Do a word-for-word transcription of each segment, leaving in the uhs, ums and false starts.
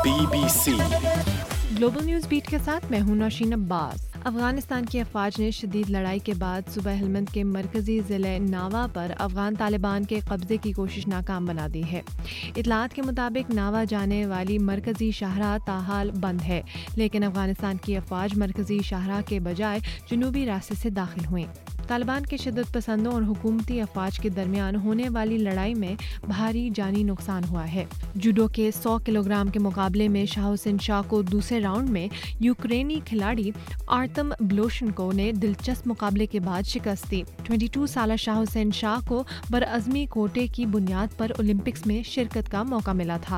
Be B C global news beat کے ساتھ میں ہوں نوشین عباس۔ افغانستان کی افواج نے شدید لڑائی کے بعد صوبہ ہلمند کے مرکزی ضلع ناوا پر افغان طالبان کے قبضے کی کوشش ناکام بنا دی ہے۔ اطلاعات کے مطابق ناوا جانے والی مرکزی شاہراہ تاحال بند ہے، لیکن افغانستان کی افواج مرکزی شاہراہ کے بجائے جنوبی راستے سے داخل ہوئیں۔ طالبان کے شدت پسندوں اور حکومتی افواج کے درمیان ہونے والی لڑائی میں بھاری جانی نقصان ہوا ہے۔ جوڈو کے سو کلو گرام کے مقابلے میں شاہ حسین شاہ کو دوسرے راؤنڈ میں یوکرینی کھلاڑی آرتم بلوشنکو نے دلچسپ مقابلے کے بعد شکست دی۔ بائیس سالہ شاہ حسین شاہ کو برعزمی کوٹے کی بنیاد پر اولمپکس میں شرکت کا موقع ملا تھا۔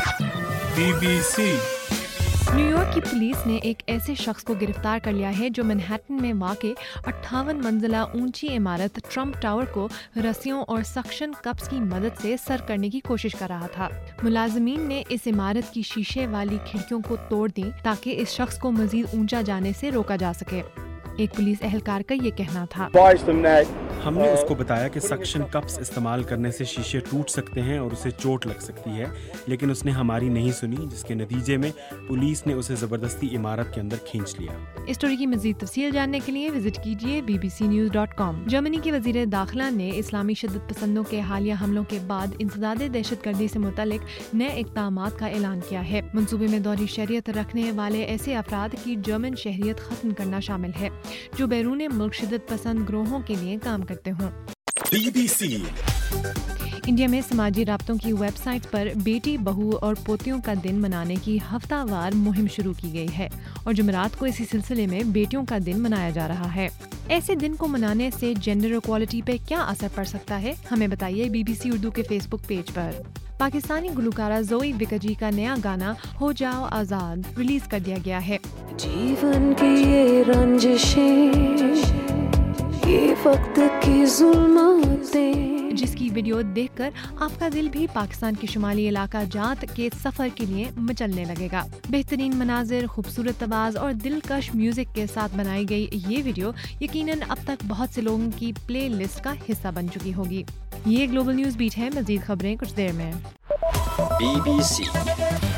B B C New York کی پولیس نے ایک ایسے شخص کو گرفتار کر لیا ہے جو مینہٹن میں واقع اٹھاون منزلہ اونچی عمارت ٹرمپ ٹاور کو رسیوں اور سکشن کپس کی مدد سے سر کرنے کی کوشش کر رہا تھا۔ ملازمین نے اس عمارت کی شیشے والی کھڑکیوں کو توڑ دی تاکہ اس شخص کو مزید اونچا جانے سے روکا جا سکے۔ ایک پولیس اہلکار کا یہ کہنا تھا، ہم نے اس کو بتایا کہ سکشن کپس استعمال کرنے سے شیشے ٹوٹ سکتے ہیں اور اسے چوٹ لگ سکتی ہے، لیکن اس نے ہماری نہیں سنی، جس کے نتیجے میں پولیس نے اسے زبردستی عمارت کے اندر کھینچ لیا۔ اس اسٹوری کی مزید تفصیل جاننے کے لیے وزٹ کیجیے B B C news dot com. جرمنی کے وزیر داخلہ نے اسلامی شدت پسندوں کے حالیہ حملوں کے بعد انسداد دہشت گردی سے متعلق نئے اقدامات کا اعلان کیا ہے۔ منصوبے میں دوہری شہریت رکھنے والے ایسے افراد کی جرمن شہریت ختم کرنا شامل ہے جو بیرون ملک شدت پسند گروہوں کے لیے کام کرتے ہوں۔ بی بی سی انڈیا میں سماجی رابطوں کی ویب سائٹ پر بیٹی، بہو اور پوتیوں کا دن منانے کی ہفتہ وار مہم شروع کی گئی ہے اور جمعرات کو اسی سلسلے میں بیٹیوں کا دن منایا جا رہا ہے۔ ایسے دن کو منانے سے جینڈر ایکوالٹی پہ کیا اثر پڑ سکتا ہے، ہمیں بتائیے بی بی سی اردو کے فیس بک پیج پر۔ پاکستانی گلوکارہ زوئی وکجی کا نیا گانا ہو جاؤ آزاد ریلیز کر دیا گیا ہے۔ جیون کی یہ رنجشیں، یہ وقت کی ظلماتیں، جس کی ویڈیو دیکھ کر آپ کا دل بھی پاکستان کے شمالی علاقہ جات کے سفر کے لیے مچلنے لگے گا۔ بہترین مناظر، خوبصورت آواز اور دلکش میوزک کے ساتھ بنائی گئی یہ ویڈیو یقیناً اب تک بہت سے لوگوں کی پلے لسٹ کا حصہ بن چکی ہوگی۔ یہ گلوبل نیوز بیٹ ہے، مزید خبریں کچھ دیر میں۔ Be B C